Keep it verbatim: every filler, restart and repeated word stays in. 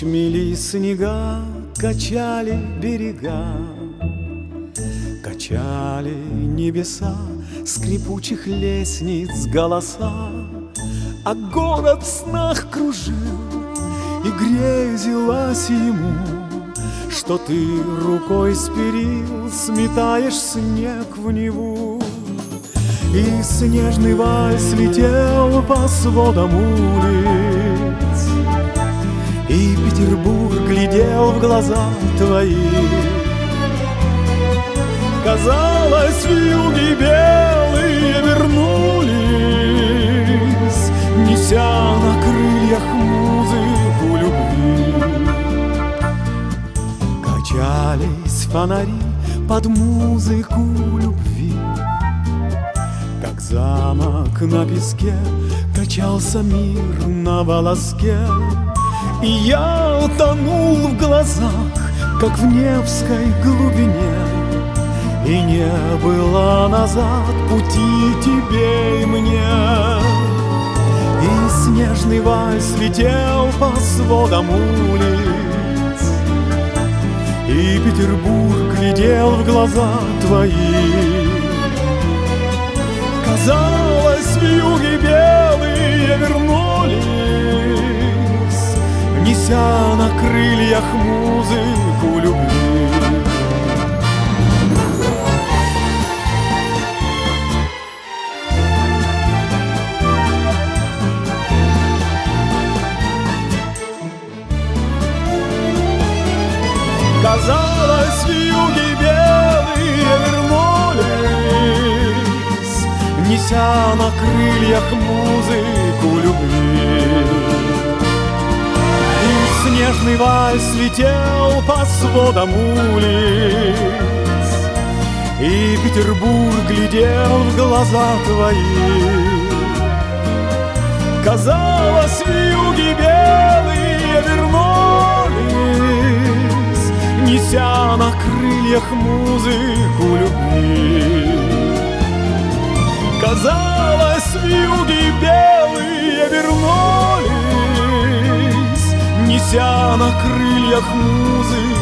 мели снега, качали берега, качали небеса скрипучих лестниц голоса. А город в снах кружил, и грезилось ему, что ты рукой с перил сметаешь снег в Неву. И снежный вальс летел по сводам улиц, и Петербург глядел в глаза твои. Казалось, вьюги белые вернулись, неся на крыльях музыку любви. Качались фонари под музыку любви, как замок на песке качался мир на волоске. И я утонул в глазах, как в Невской глубине, и не было назад пути тебе и мне. И снежный вальс летел по сводам улиц, и Петербург глядел в глаза твои. Казалось, вьюги белые вернулись, неся на крыльях музыку любви. Казалось, вьюги белые вернулись, неся на крыльях музыку любви. И снежный вальс летел по сводам улиц, и Петербург глядел в глаза твои. Казалось, вьюги белые вернулись, неся на крыльях музыку любви. Казалось, вьюги белые вернулись, неся на крыльях музыку